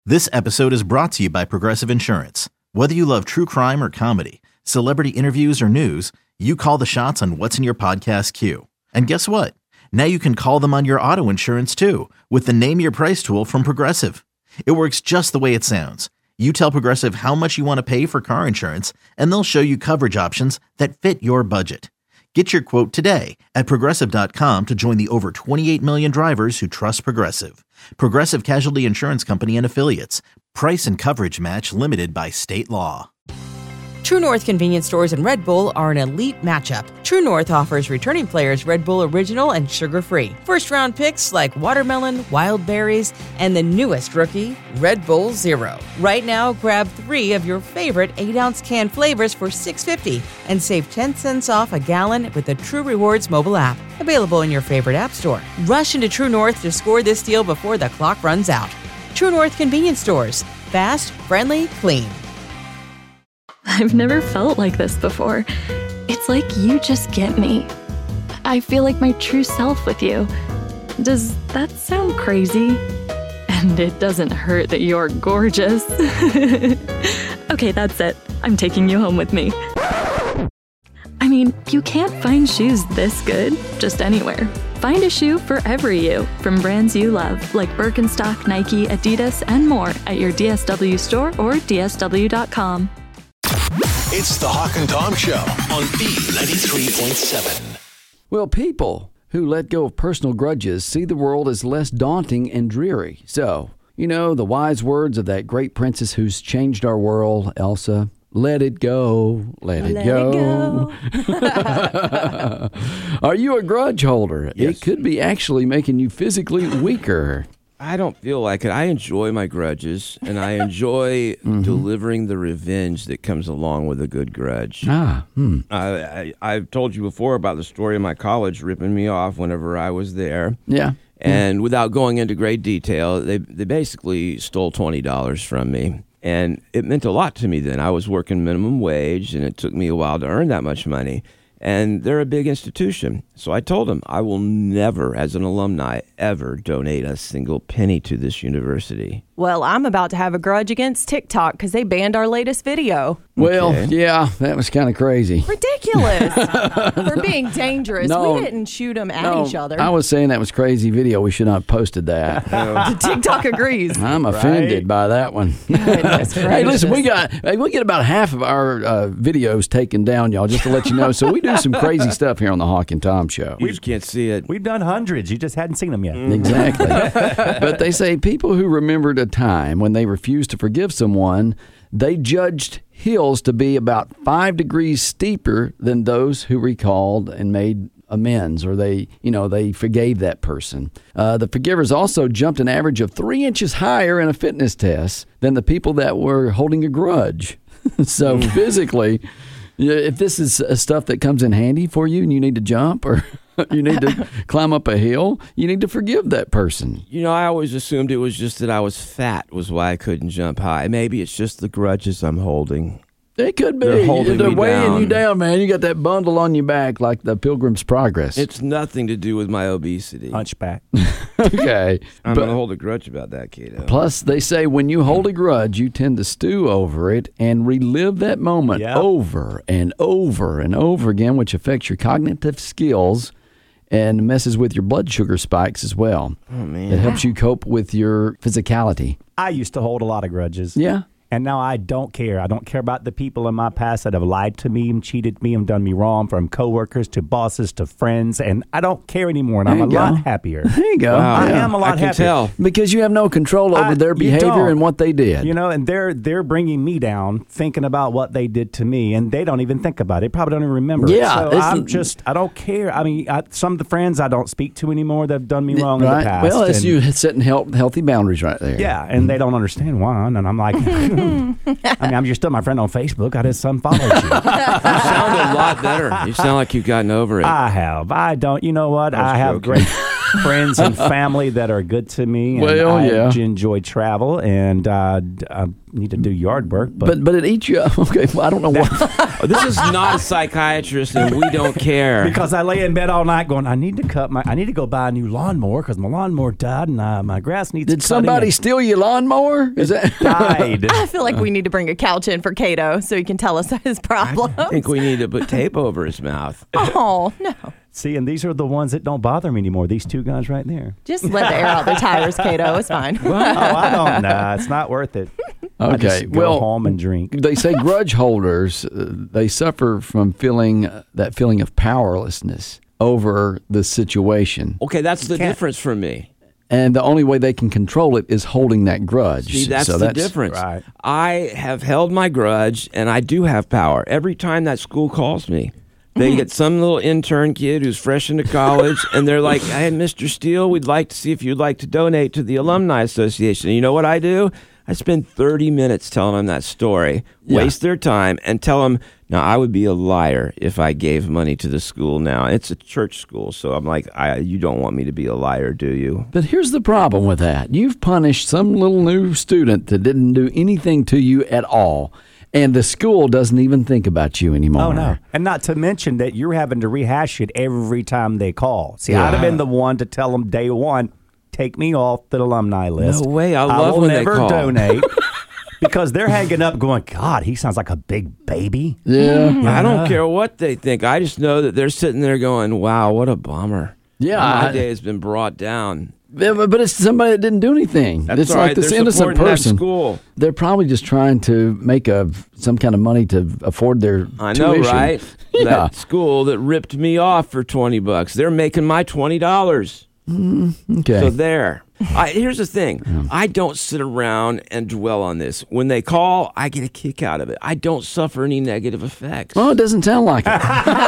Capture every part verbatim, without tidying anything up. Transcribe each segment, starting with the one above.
This episode is brought to you by Progressive Insurance. Whether you love true crime or comedy, celebrity interviews or news, you call the shots on what's in your podcast queue. And guess what? Now you can call them on your auto insurance too with the Name Your Price tool from Progressive. It works just the way it sounds. You tell Progressive how much you want to pay for car insurance, and they'll show you coverage options that fit your budget. Get your quote today at Progressive dot com to join the over twenty-eight million drivers who trust Progressive. Progressive Casualty Insurance Company and Affiliates. Price and coverage match limited by state law. True North convenience stores and Red Bull are an elite matchup. True North offers returning players Red Bull Original and sugar-free. First-round picks like watermelon, wild berries, and the newest rookie, Red Bull Zero. Right now, grab three of your favorite eight ounce can flavors for six dollars and fifty cents and save ten cents off a gallon with the True Rewards mobile app. Available in your favorite app store. Rush into True North to score this deal before the clock runs out. True North convenience stores. Fast, friendly, clean. I've never felt like this before. It's like you just get me. I feel like my true self with you. Does that sound crazy? And it doesn't hurt that you're gorgeous. Okay, that's it. I'm taking you home with me. I mean, you can't find shoes this good just anywhere. Find a shoe for every you from brands you love, like Birkenstock, Nike, Adidas, and more at your D S W store or D S W dot com. It's the Hawk and Tom Show on B ninety-three point seven. Well, people who let go of personal grudges see the world as less daunting and dreary. So, you know, the wise words of that great princess who's changed our world, Elsa, let it go, let it Let go. it go. Are you a grudge holder? Yes. It could be actually making you physically weaker. I don't feel like it. I enjoy my grudges, and I enjoy mm-hmm. delivering the revenge that comes along with a good grudge. Ah, hmm. I, I, I've told you before about the story of my college ripping me off whenever I was there. Yeah. And yeah. without going into great detail, they they basically stole twenty dollars from me. And it meant a lot to me then. I was working minimum wage, and it took me a while to earn that much money. And they're a big institution. So I told them, I will never, as an alumni, ever donate a single penny to this university. Well, I'm about to have a grudge against TikTok because they banned our latest video. Well, Okay. yeah, that was kind of crazy. Ridiculous. For being dangerous. No. We didn't shoot them at No, each other. I was saying that was crazy video. We should not have posted that. TikTok agrees. I'm offended by that one. Goodness Hey, listen, we gracious. got hey, we get about half of our uh, videos taken down, y'all, just to let you know. So we do some crazy stuff here on the Hawk and Tom Show. You just can't see it. We've done hundreds. You just hadn't seen them yet. Exactly. But they say people who remembered a time when they refused to forgive someone, they judged hills to be about five degrees steeper than those who recalled and made amends, or they, you know, they forgave that person. Uh, the forgivers also jumped an average of three inches higher in a fitness test than the people that were holding a grudge. So physically, yeah, if this is uh, stuff that comes in handy for you and you need to jump or you need to climb up a hill, you need to forgive that person. You know, I always assumed it was just that I was fat was why I couldn't jump high. Maybe it's just the grudges I'm holding. It could be. They're holding They're me weighing down. you down, man. You got that bundle on your back like the Pilgrim's Progress. It's nothing to do with my obesity. Hunchback. Okay. I'm But- going to hold a grudge about that, Kato. Plus, they say when you hold a grudge, you tend to stew over it and relive that moment Yep. over and over and over again, which affects your cognitive skills and messes with your blood sugar spikes as well. Oh, man. It helps you cope with your physicality. I used to hold a lot of grudges. Yeah. And now I don't care. I don't care about the people in my past that have lied to me and cheated me and done me wrong, from coworkers to bosses to friends. And I don't care anymore. And There I'm a you go. lot happier. There you go. Wow. I Yeah. am a lot I can happier. tell. Because you have no control over I- their you behavior don't. and what they did. You know, and they're they're bringing me down, thinking about what they did to me, and they don't even think about it. They probably don't even remember. Yeah, it. So it's I'm the- just I don't care. I mean, I, some of the friends I don't speak to anymore that have done me wrong in Right. the past. Well, it's and- you setting health, healthy boundaries right there. Yeah, and they don't understand why, and I'm like, I mean, I'm you're still my friend on Facebook. I just unfollowed you. You sound a lot better. You sound like you've gotten over it. I have. I don't. You know what? I was I have joking. great. friends and family that are good to me. And Well, I yeah. enjoy travel, and uh, d- I need to do yard work. But, But but it eats you up. Okay, well, I don't know what. Oh, this is not a psychiatrist, and we don't care. because I lay in bed all night going, I need to cut my, I need to go buy a new lawnmower because my lawnmower died and uh, my grass needs Did cutting somebody and steal your lawnmower? Is that died. I feel like we need to bring a couch in for Cato so he can tell us his problems. I think we need to put tape over his mouth. Oh, no. See, and these are the ones that don't bother me anymore. These two guys right there. Just let the air out their tires, Cato. It's fine. Oh, I don't. Nah, it's not worth it. I okay? just go Well, home and drink. they say grudge holders uh, they suffer from feeling uh, that feeling of powerlessness over the situation, Okay, that's the can't- difference for me. and the only way they can control it is holding that grudge. See, that's so the that's difference. right. I have held my grudge, and I do have power. Every time that school calls me, they get some little intern kid who's fresh into college, and they're like, "Hey, Mister Steele, we'd like to see if you'd like to donate to the Alumni Association." And you know what I do? I spend thirty minutes telling them that story, Yeah. waste their time, and tell them, now, I would be a liar if I gave money to the school now. It's a church school, so I'm like, I, you don't want me to be a liar, do you? But here's the problem with that. You've punished some little new student that didn't do anything to you at all, and the school doesn't even think about you anymore. Oh, no. And not to mention that you're having to rehash it every time they call. See, Yeah. I'd have been the one to tell them day one, take me off the alumni list. No way. I love will when they never call. donate. Because they're hanging up going, God, he sounds like a big baby. Yeah. I don't care what they think. I just know that they're sitting there going, wow, what a bummer. Yeah, My I- day has been brought down. Yeah, but but it's somebody that didn't do anything. That's it's all like right. this They're innocent supporting that person. school. They're probably just trying to make a some kind of money to afford their I know, tuition. right? Yeah. That school that ripped me off for twenty bucks. They're making my twenty dollars. Okay. So there. I, here's the thing. I don't sit around and dwell on this. When they call, I get a kick out of it. I don't suffer any negative effects. Well, it doesn't sound like it.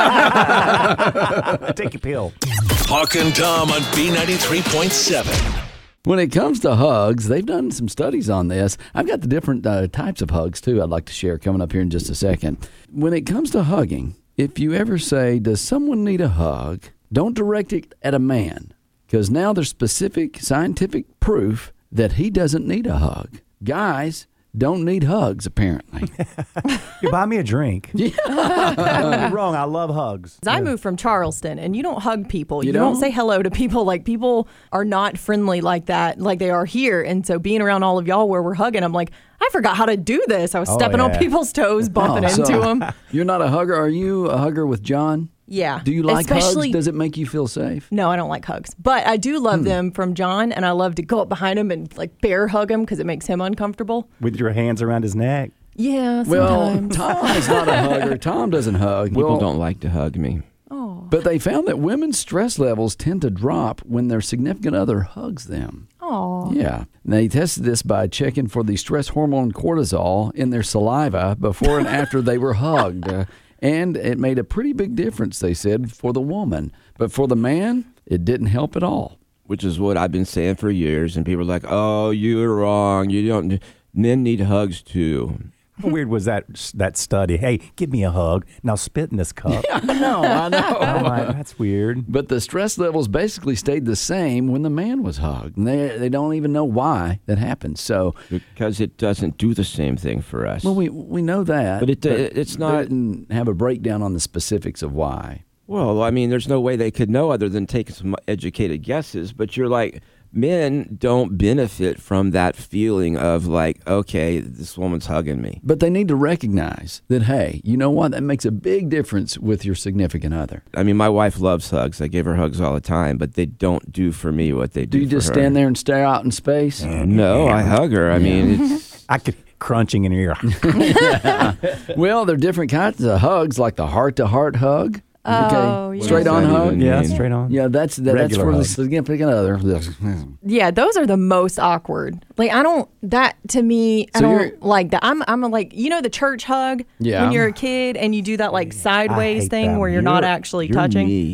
Take your pill. Hawk and Tom on B ninety-three point seven. When it comes to hugs, they've done some studies on this. I've got the different uh, types of hugs, too, I'd like to share coming up here in just a second. When it comes to hugging, if you ever say, does someone need a hug, don't direct it at a man, because now there's specific scientific proof that he doesn't need a hug. Guys don't need hugs, apparently. You buy me a drink. Yeah. Don't get me wrong. I love hugs. I moved from Charleston, and you don't hug people. You You, don't? don't? say hello to people. Like, people are not friendly like that, like they are here. And so being around all of y'all where we're hugging, I'm like, I forgot how to do this. I was Oh, stepping on yeah. people's toes, bumping Oh, into so them. You're not a hugger. Are you a hugger with John? Yeah. Do you like Especially, hugs? Does it make you feel safe? No, I don't like hugs. But I do Hmm. love them from John, and I love to go up behind him and like bear hug him because it makes him uncomfortable. With your hands around his neck. Yeah, Well, sometimes. Tom is not a hugger. Tom doesn't hug. People Well, don't like to hug me. But they found that women's stress levels tend to drop when their significant other hugs them. Aw. Yeah. And they tested this by checking for the stress hormone cortisol in their saliva before and after they were hugged. Uh, and it made a pretty big difference, they said, for the woman. But for the man, it didn't help at all. Which is what I've been saying for years. And people are like, oh, you're wrong. You don't. Men need hugs too. How weird was that that study? Hey, give me a hug. Now spit in this cup. I know, I I'm know. like, that's weird. But the stress levels basically stayed the same when the man was hugged. And they, they don't even know why that happened. So, Because it doesn't do the same thing for us. well, we we know that. But it- it's they not- didn't have a breakdown on the specifics of why. Well, I mean, there's no way they could know other than taking some educated guesses. But you're like, men don't benefit from that feeling of like, okay, this woman's hugging me. But they need to recognize that, hey, you know what? That makes a big difference with your significant other. I mean, my wife loves hugs. I give her hugs all the time, but they don't do for me what they do. Do you for just her. stand there and stare out in space? No, I hug her. I mean, it's I could crunching in your ear. Well, there are different kinds of hugs, like the heart-to-heart hug. Oh, yeah. Straight on What does that hug. even yeah, mean? straight on. Yeah, that's that, that's Regular for the hug. significant other. Yeah, those are the most awkward. Like, I don't, that to me, I So you're- don't like that. I'm, I'm like, you know, the church hug Yeah. when you're a kid and you do that like sideways hate thing that. where you're, not You're- actually you're touching. me.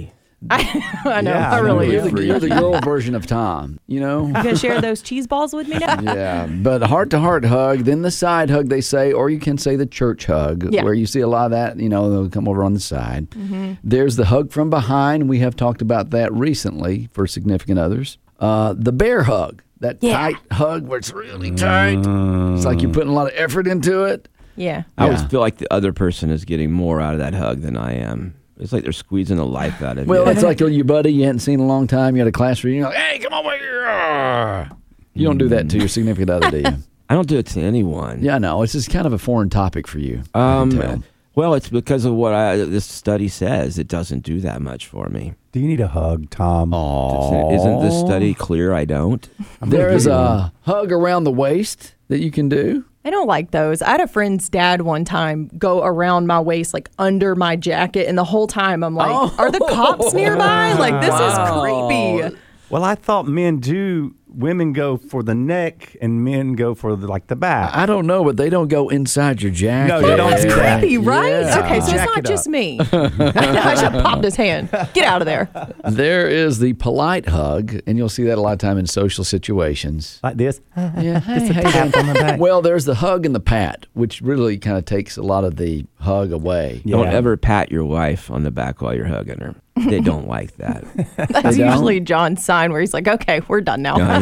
I, I know. Yeah, I really You're am. the, you're the girl version of Tom, you know? You gonna share those cheese balls with me now? Yeah, but heart-to-heart hug, then the side hug, they say, or you can say the church hug, Yeah. where you see a lot of that, you know, they'll come over on the side. Mm-hmm. There's the hug from behind. We have talked about that recently for significant others. Uh, the bear hug, that Yeah. tight hug where it's really tight. It's like you're putting a lot of effort into it. Yeah. I always Yeah. feel like the other person is getting more out of that hug than I am. It's like they're squeezing the life out of Well, you. it's like your buddy you hadn't seen in a long time. You had a class reunion. You're like, hey, come over here. You don't do that to your significant other, do you? I don't do it to anyone. Yeah, no. It's just kind of a foreign topic for you. I can tell. Um, well, it's because of what I, this study says. It doesn't do that much for me. Do you need a hug, Tom? Isn't, isn't this study clear? I don't. There is a hug around the waist that you can do. I don't like those. I had a friend's dad one time go around my waist, like under my jacket, and the whole time I'm like, Oh. are the cops nearby? Like, this Wow. is creepy. Well, I thought men do. Women go for the neck, and men go for the, like the back. I don't know, but they don't go inside your jacket. No, they don't That's do that. creepy, right? Yeah. Okay, so it's Jack not it just up. me. I should have popped his hand. Get out of there. There is the polite hug, and you'll see that a lot of time in social situations. Like this. Yeah, Just a tap on the back. Well, there's the hug and the pat, which really kind of takes a lot of the hug away. Yeah. Don't ever pat your wife on the back while you're hugging her. They don't like that. That's They don't? usually John's sign where he's like, okay, we're done now. Oh,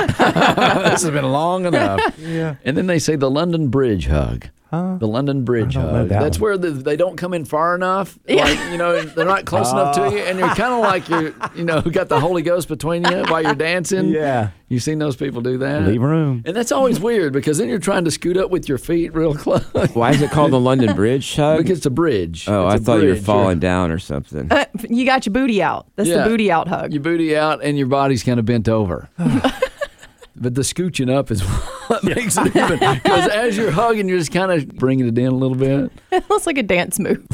yeah. This has been long enough. Yeah. And then they say the London Bridge hug. Huh? The London Bridge I don't know hug. that That's one. where the, they don't come in far enough. Like, you know, they're not close enough to you, and you're kind of like you're, you know, got the Holy Ghost between you while you're dancing. Yeah. You seen those people do that? Leave room. And that's always weird because then you're trying to scoot up with your feet real close. Why is it called the London Bridge hug? Because it's a bridge. oh, It's I a thought you were bridge. falling down or something. Uh, you got your booty out. That's Yeah. the booty out hug. Your booty out and your body's kind of bent over. But the scooching up is what makes it even. Because as you're hugging, you're just kind of bringing it in a little bit. It looks like a dance move.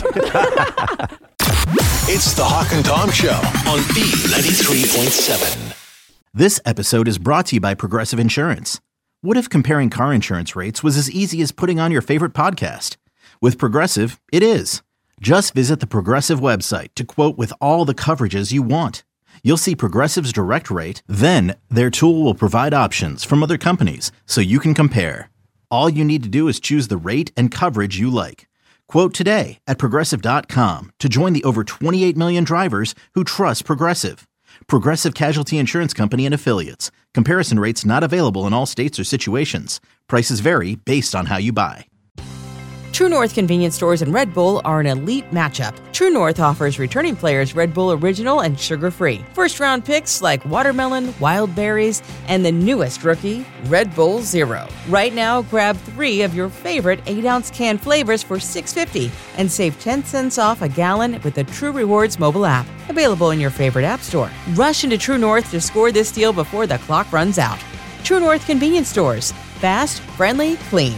It's the Hawk and Tom Show on B ninety-three point seven. This episode is brought to you by Progressive Insurance. What if comparing car insurance rates was as easy as putting on your favorite podcast? With Progressive, it is. Just visit the Progressive website to quote with all the coverages you want. You'll see Progressive's direct rate, then their tool will provide options from other companies so you can compare. All you need to do is choose the rate and coverage you like. Quote today at progressive dot com to join the over twenty-eight million drivers who trust Progressive. Progressive Casualty Insurance Company and Affiliates. Comparison rates not available in all states or situations. Prices vary based on how you buy. True North convenience stores and Red Bull are an elite matchup. True North offers returning players Red Bull Original and sugar-free. First-round picks like watermelon, wild berries, and the newest rookie, Red Bull Zero. Right now, grab three of your favorite eight-ounce can flavors for six dollars and fifty cents and save ten cents off a gallon with the True Rewards mobile app. Available in your favorite app store. Rush into True North to score this deal before the clock runs out. True North convenience stores. Fast, friendly, clean.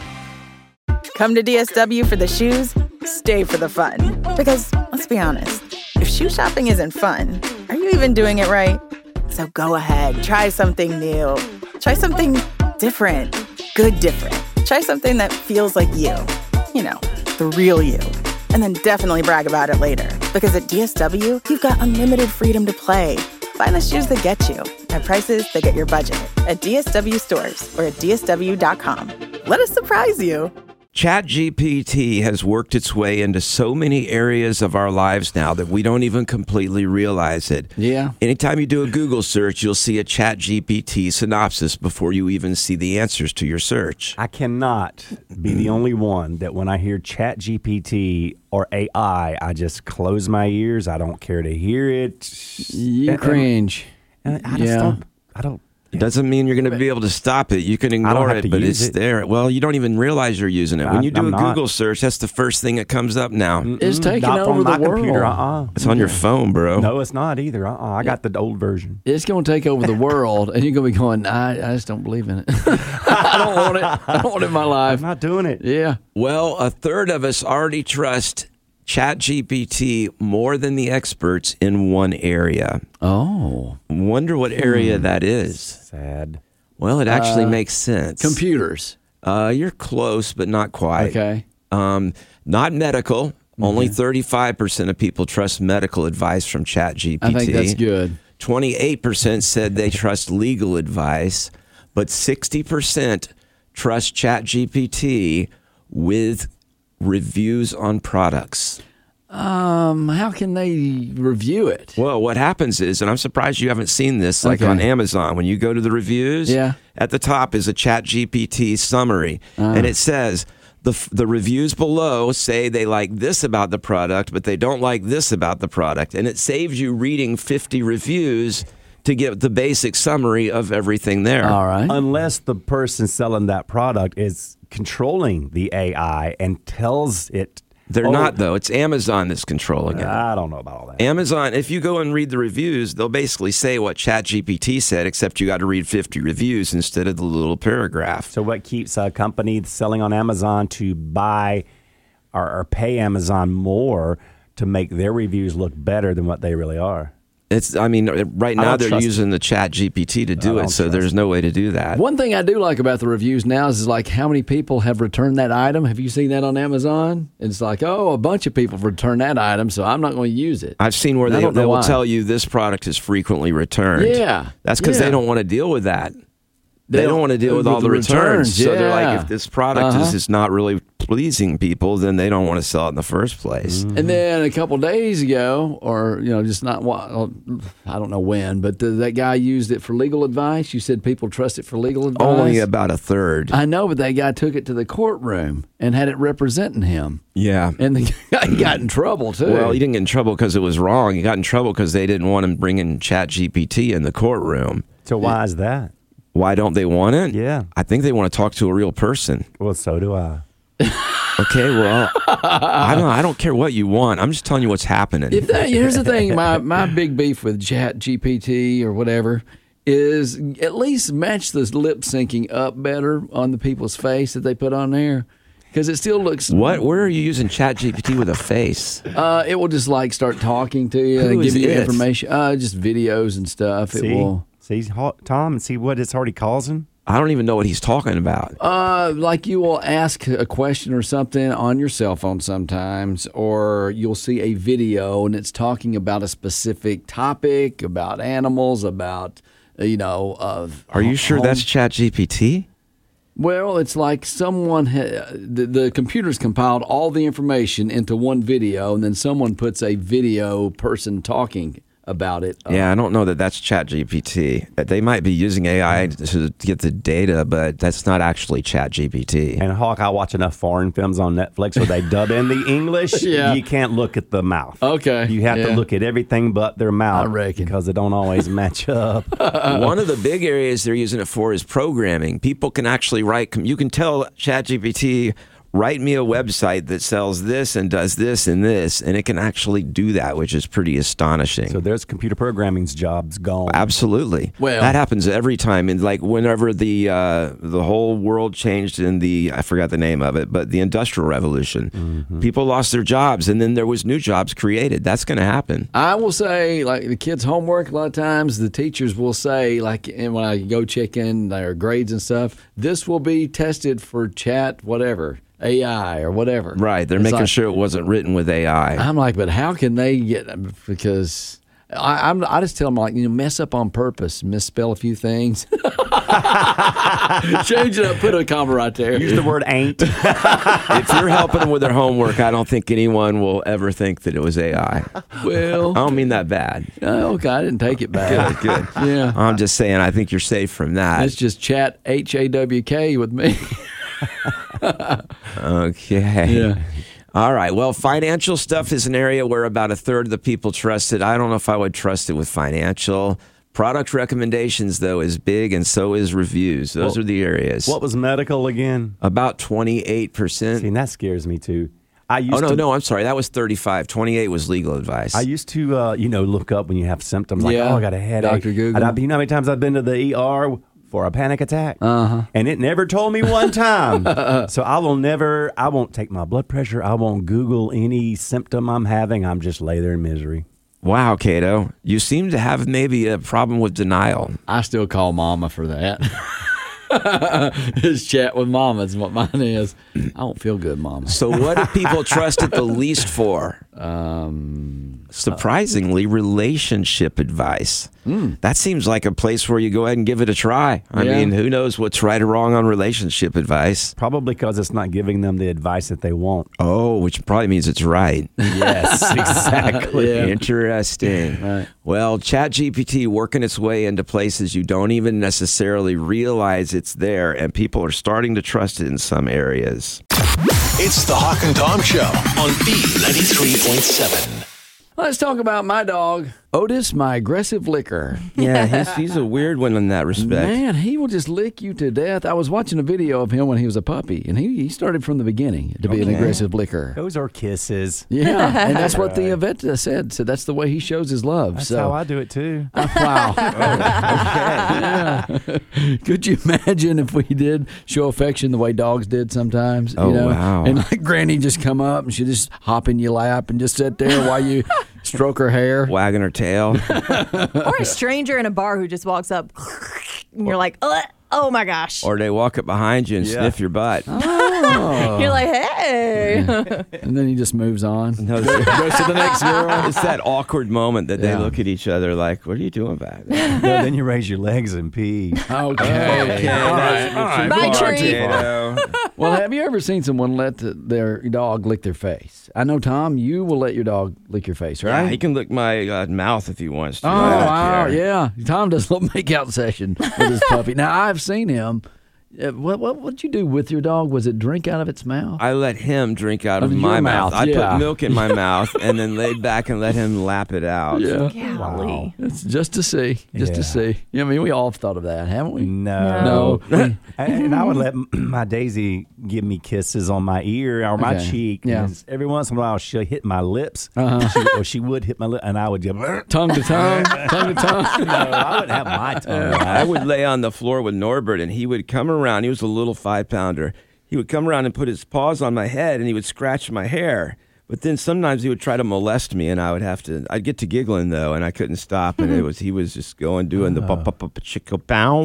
Come to D S W for the shoes, stay for the fun. Because, let's be honest, if shoe shopping isn't fun, are you even doing it right? So go ahead, try something new. Try something different. Good different. Try something that feels like you. You know, the real you. And then definitely brag about it later. Because at D S W, you've got unlimited freedom to play. Find the shoes that get you at prices that get your budget at D S W stores or at D S W dot com. Let us surprise you. ChatGPT has worked its way into so many areas of our lives now that we don't even completely realize it. Yeah. Anytime you do a Google search, you'll see a ChatGPT synopsis before you even see the answers to your search. I cannot be the only one that when I hear Chat G P T or A I, I just close my ears. I don't care to hear it. You And- cringe. and I just Yeah. don't. I don't. It doesn't mean you're going to be able to stop it. You can ignore have it, to but use it's it. there. Well, you don't even realize you're using it. When I- you do I'm a not. Google search, that's the first thing that comes up now. It's taking Not over from the my world. computer. Uh-uh. It's on your phone, bro. No, it's not either. Uh-uh. I got the old version. It's going to take over the world, and you're going to be going, I, I just don't believe in it. I don't want it. I don't want it in my life. I'm not doing it. Yeah. Well, a third of us already trust ChatGPT more than the experts in one area. Oh. Wonder what area that is. Sad. Well, it actually Uh, makes sense. Computers. Uh, you're close, but not quite. Okay. Um, not medical. Only thirty-five percent of people trust medical advice from ChatGPT. I think that's good. twenty-eight percent said they trust legal advice, but sixty percent trust ChatGPT with reviews on products. Um, how can they review it? Well, what happens is, and I'm surprised you haven't seen this, like Okay. on Amazon, when you go to the reviews, Yeah. at the top is a ChatGPT summary, and it says the f- the reviews below say they like this about the product, but they don't like this about the product, and it saves you reading fifty reviews to get the basic summary of everything there. All right. Unless the person selling that product is controlling the A I and tells it. They're oh, not, though. It's Amazon that's controlling it. I don't know about all that. Amazon, if you go and read the reviews, they'll basically say what ChatGPT said, except you got to read fifty reviews instead of the little paragraph. So what keeps a company selling on Amazon to buy or, or pay Amazon more to make their reviews look better than what they really are? It's. I mean, right I now don't they're trust using the ChatGPT to do I it, don't so trust there's no way to do that. One thing I do like about the reviews now is like how many people have returned that item. Have you seen that on Amazon? It's like, oh, a bunch of people have returned that item, so I'm not going to use it. I've seen where And I they, don't know they will why. tell you this product is frequently returned. Yeah. That's because Yeah. they don't want to deal with that. They, They don't don't- want to deal with with all the the returns. returns, So they're like, yeah. if this product Uh-huh. is, is not really pleasing people, then they don't want to sell it in the first place. And then a couple days ago, or you know, just not wa- I don't know when, but the, that guy used it for legal advice. You said people trust it for legal advice. Only about a third. I know, but that guy took it to the courtroom and had it representing him, Yeah. and the guy got in trouble too. Well, he didn't get in trouble because it was wrong. He got in trouble because they didn't want him bringing ChatGPT in the courtroom. So why is that? Why don't they want it? Yeah. I think they want to talk to a real person. Well, so do I. Okay, well, I don't. I don't care what you want. I'm just telling you what's happening. If that, here's the thing, my my big beef with Chat G P T or whatever is at least match the lip syncing up better on the people's face that they put on there, because it still looks. What? Where are you using ChatGPT with a face? Uh, it will just like start talking to you Who and is give you it? information. Uh, just videos and stuff. See, It will. see, ho- Tom, and see what it's already causing. I don't even know what he's talking about. Uh, like you will ask a question or something on your cell phone sometimes, or you'll see a video and it's talking about a specific topic, about animals, about uh, you know. Of Are you sure home- that's ChatGPT? Well, it's like someone ha- the, the computer's compiled all the information into one video, and then someone puts a video person talking about it. Yeah, I don't know that that's ChatGPT. They might be using A I to get the data, but that's not actually ChatGPT. And Hawk, I watch enough foreign films on Netflix where they dub in the English. Yeah. You can't look at the mouth. Okay, You have yeah. to look at everything but their mouth. I reckon. Because it don't always match up. One of the big areas they're using it for is programming. People can actually write. You can tell ChatGPT, write me a website that sells this and does this and this, and it can actually do that, which is pretty astonishing. So there's computer programming's jobs gone. Absolutely. Well- that happens every time. And like whenever the uh, the whole world changed in the, I forgot the name of it, but the Industrial Revolution, Mm-hmm. people lost their jobs, and then there was new jobs created. That's going to happen. I will say, like the kids' homework, a lot of times the teachers will say, like, and when I go check in their grades and stuff, this will be tested for chat, whatever, A I or whatever. Right. They're It's making like- sure it wasn't written with A I. I'm like, but how can they get? Because I, I'm, I just tell them, like, you know, mess up on purpose, misspell a few things, change it up, put a comma right there. Use the word ain't. If you're helping them with their homework, I don't think anyone will ever think that it was A I. I Well, don't mean that bad. oh, okay, I didn't take it back. Good, good. Yeah, I'm just saying, I think you're safe from that. it's just chat H A W K with me. Okay. Yeah. All right. Well, financial stuff is an area where about a third of the people trust it. I don't know if I would trust it with financial. Product recommendations, though, is big, and so is reviews. Those Well, are the areas. What was medical again? About twenty-eight percent. See, and that scares me too. I used Oh, no, to, no, I'm sorry. That was thirty-five. twenty-eight was legal advice. I used to, uh, you know, look up when you have symptoms like, Yeah. oh, I got a headache. Doctor Google. And I, you know how many times I've been to the E R for a panic attack? Uh-huh. And it never told me one time. So I will never, I won't take my blood pressure. I won't Google any symptom I'm having. I'm just lay there in misery. Wow, Cato. You seem to have maybe a problem with denial. I still call Mama for that. His chat with mama is what mine is. I don't feel good, mama. So what do people trust it the least for? Um, Surprisingly, relationship advice. Mm. That seems like a place where you go ahead and give it a try. I Yeah. mean, who knows what's right or wrong on relationship advice? Probably because it's not giving them the advice that they want. Oh, which probably means it's right. Yes, exactly. Yeah. Interesting. Right. Well, ChatGPT working its way into places you don't even necessarily realize it's there, and people are starting to trust it in some areas. It's the Hawk and Tom Show on B ninety-three point seven. Let's talk about my dog, Otis, my aggressive licker. Yeah, he's, he's a weird one in that respect. Man, he will just lick you to death. I was watching a video of him when he was a puppy, and he, he started from the beginning to be an Okay. aggressive licker. Those are kisses. Yeah, and that's what the vet said. So that's the way he shows his love. That's so, how I do it too. wow. Yeah. Could you imagine if we did show affection the way dogs did sometimes? Oh, you know? wow. And like Granny just come up and she just hop in your lap and just sit there while you stroke her hair. Wagging her tail. Or a stranger in a bar who just walks up and you're like, oh, oh my gosh. Or they walk up behind you and Yeah. sniff your butt. Oh. You're like, hey. And then he just moves on. No, Goes to the next girl. It's that awkward moment that Yeah. they look at each other like, what are you doing back there? No, then you raise your legs and pee. Okay. Okay, All right. that's- All right. Bye, Well, tree. Potato. Well, have you ever seen someone let the, their dog lick their face? I know, Tom, you will let your dog lick your face, right? Yeah, he can lick my uh, mouth if he wants to. Oh, I don't wow. care. Yeah. Tom does a little make-out session with his puppy. Now, I've seen him. Uh, what what what'd you do with your dog? Was it drink out of its mouth? I let him drink out of Of my your mouth. mouth, I yeah. put milk in my mouth and then laid back and let him lap it out. Yeah. Golly. It's just to see. Just Yeah. to see. Yeah, I mean, we all have thought of that, haven't we? No. No. And I would let my Daisy give me kisses on my ear or my Okay. cheek. Yeah. And every once in a while, she'll hit my lips. Uh-huh. She, or she would hit my lip, and I would just. No, Tongue to tongue. Tongue to tongue. I wouldn't have my tongue. I would lay on the floor with Norbert, and he would come around. He was a little five pounder. He would come around and put his paws on my head, and he would scratch my hair. But then sometimes he would try to molest me, and I would have to. I'd get to giggling though, and I couldn't stop. And it was he was just going doing the pop pop pop chicka bow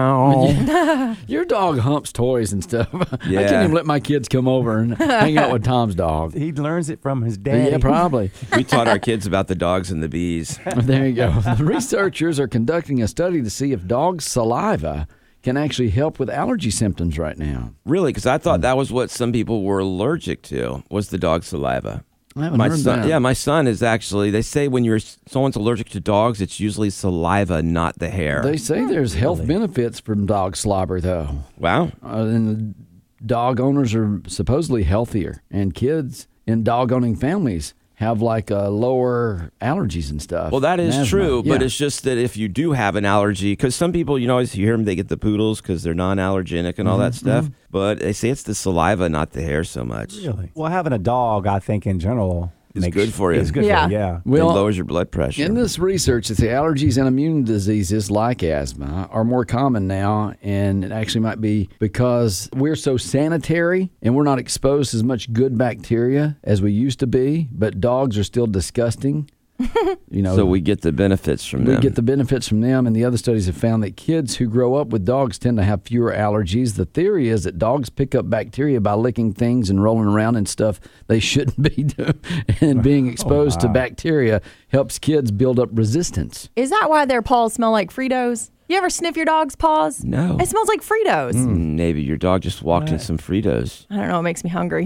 wow. Your dog humps toys and stuff. I Yeah. can't even let my kids come over and hang out with Tom's dog. He learns it from his dad. Yeah, probably. We taught our kids about the dogs and the bees. There you go. The researchers are conducting a study to see if dogs' saliva can actually help with allergy symptoms right now. Really, because I thought that was what some people were allergic to was the dog's saliva. I haven't My heard son, that. yeah, my son is actually. They say when you're someone's allergic to dogs, it's usually saliva, not the hair. They say there's health benefits from dog slobber, though. Wow. Uh, and the dog owners are supposedly healthier, and kids in dog owning families have like uh, lower allergies and stuff. Well, that is and asthma. true, but Yeah. it's just that if you do have an allergy, because some people, you know, always hear them, they get the poodles because they're non-allergenic and all that Mm-hmm, stuff. But they say it's the saliva, not the hair so much. Really? Well, having a dog, I think in general, It's makes- good for you. It's good Yeah. for you. Yeah. It Well, lowers your blood pressure. in this research, it's the allergies and immune diseases like asthma are more common now, and it actually might be because we're so sanitary and we're not exposed to as much good bacteria as we used to be, but dogs are still disgusting. You know, so we get the benefits from we them. get the benefits from them, and the other studies have found that kids who grow up with dogs tend to have fewer allergies. The theory is that dogs pick up bacteria by licking things and rolling around and stuff they shouldn't be doing, and being exposed to wow. bacteria helps kids build up resistance. Is that why their paws smell like Fritos? You ever sniff your dog's paws? No. It smells like Fritos. Mm, maybe your dog just walked in some Fritos. I don't know. It makes me hungry.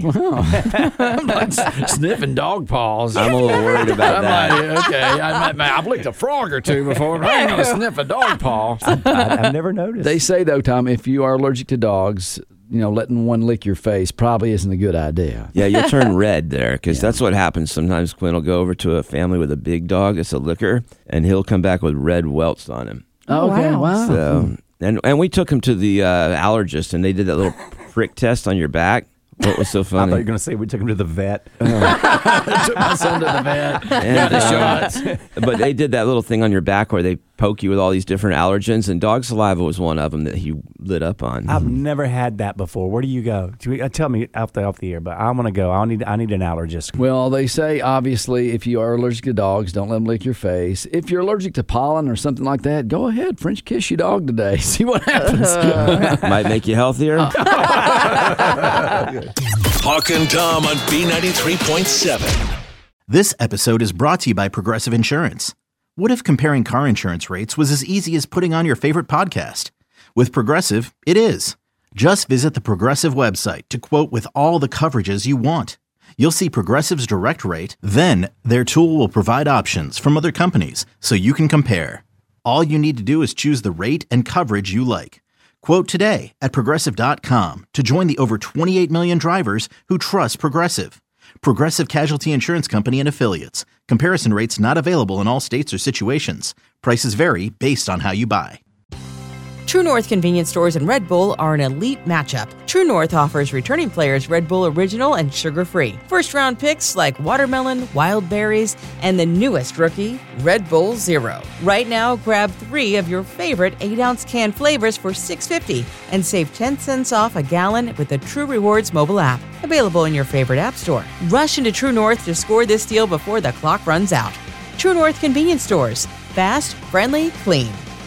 I'm like sniffing dog paws. I'm a little worried about I'm that. like, okay, I, I, I've licked a frog or two before, but I ain't gonna sniff a dog paw. I, I've never noticed. They say though, Tom, if you are allergic to dogs, you know, letting one lick your face probably isn't a good idea. Yeah, you'll turn red there because that's what happens. Sometimes Quinn will go over to a family with a big dog that's a licker, and he'll come back with red welts on him. Oh, Okay, wow. wow. So, and and we took him to the uh, allergist, and they did that little prick test on your back. What was so I thought you were funny? going to say we took him to the vet. I took my son to the vet. And, the uh, shots. but they did that little thing on your back where they poke you with all these different allergens, and dog saliva was one of them that he lit up on. I've never had that before. Where do you go? Do we, uh, tell me off the off the air, but I want to go. I need I need an allergist. Well, they say obviously if you are allergic to dogs, don't let them lick your face. If you're allergic to pollen or something like that, go ahead, French kiss your dog today. See what happens. Might make you healthier. Hawk and Tom on B ninety-three point seven. This episode is brought to you by Progressive Insurance. What if comparing car insurance rates was as easy as putting on your favorite podcast? With Progressive, it is. Just visit the Progressive website to quote with all the coverages you want. You'll see Progressive's direct rate, then their tool will provide options from other companies so you can compare. All you need to do is choose the rate and coverage you like. Quote today at Progressive dot com to join the over twenty-eight million drivers who trust Progressive. Progressive Casualty Insurance Company and Affiliates. Comparison rates not available in all states or situations. Prices vary based on how you buy. True North convenience stores and Red Bull are an elite matchup. True North offers returning players Red Bull Original and sugar-free. First-round picks like watermelon, wild berries, and the newest rookie, Red Bull Zero. Right now, grab three of your favorite eight-ounce can flavors for six dollars and fifty cents and save ten cents off a gallon with the True Rewards mobile app. Available in your favorite app store. Rush into True North to score this deal before the clock runs out. True North convenience stores. Fast, friendly, clean.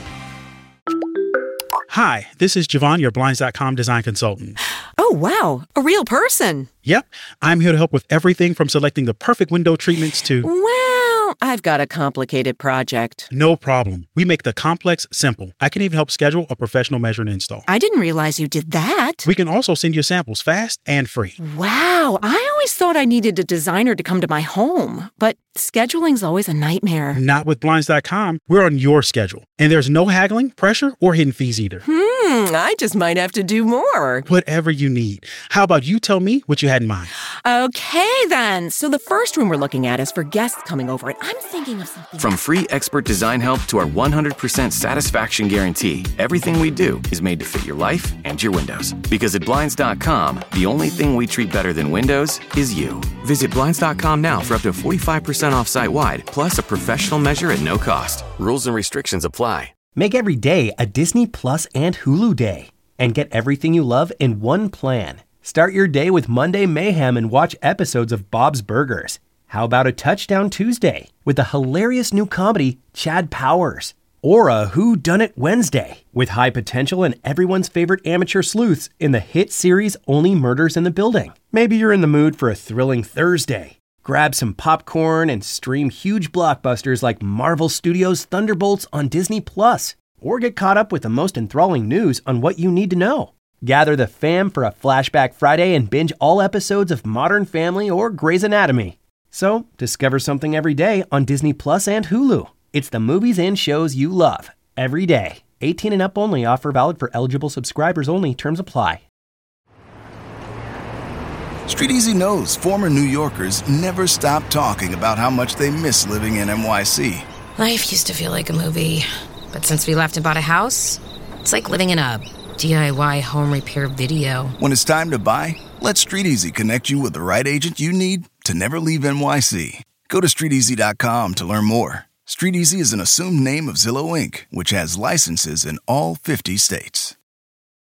Hi, this is Javon, your Blinds dot com design consultant. Oh, wow. A real person. Yep. I'm here to help with everything from selecting the perfect window treatments to... Well, I've got a complicated project. No problem. We make the complex simple. I can even help schedule a professional measure and install. I didn't realize you did that. We can also send you samples fast and free. Wow. I always thought I needed a designer to come to my home, but scheduling's always a nightmare. Not with Blinds dot com. We're on your schedule. And there's no haggling, pressure, or hidden fees either. Hmm, I just might have to do more. Whatever you need. How about you tell me what you had in mind? Okay, then. So the first room we're looking at is for guests coming over, and I'm thinking of something... From free expert design help to our one hundred percent satisfaction guarantee, everything we do is made to fit your life and your windows. Because at Blinds dot com, the only thing we treat better than windows is you. Visit Blinds dot com now for up to forty-five percent off site-wide, plus a professional measure at no cost. Rules and restrictions apply. Make every day a Disney Plus and Hulu day. And get everything you love in one plan. Start your day with Monday Mayhem and watch episodes of Bob's Burgers. How about a Touchdown Tuesday with the hilarious new comedy Chad Powers? Or a Who Done It Wednesday with high potential and everyone's favorite amateur sleuths in the hit series Only Murders in the Building. Maybe you're in the mood for a thrilling Thursday. Grab some popcorn and stream huge blockbusters like Marvel Studios' Thunderbolts on Disney Plus. Or get caught up with the most enthralling news on what you need to know. Gather the fam for a Flashback Friday and binge all episodes of Modern Family or Grey's Anatomy. So, discover something every day on Disney Plus and Hulu. It's the movies and shows you love, every day. eighteen and up only. Offer valid for eligible subscribers only. Terms apply. Street Easy knows former New Yorkers never stop talking about how much they miss living in N Y C. Life used to feel like a movie, but since we left and bought a house, it's like living in a D I Y home repair video. When it's time to buy, let Street Easy connect you with the right agent you need to never leave N Y C. Go to street easy dot com to learn more. Street Easy is an assumed name of Zillow Incorporated, which has licenses in all fifty states.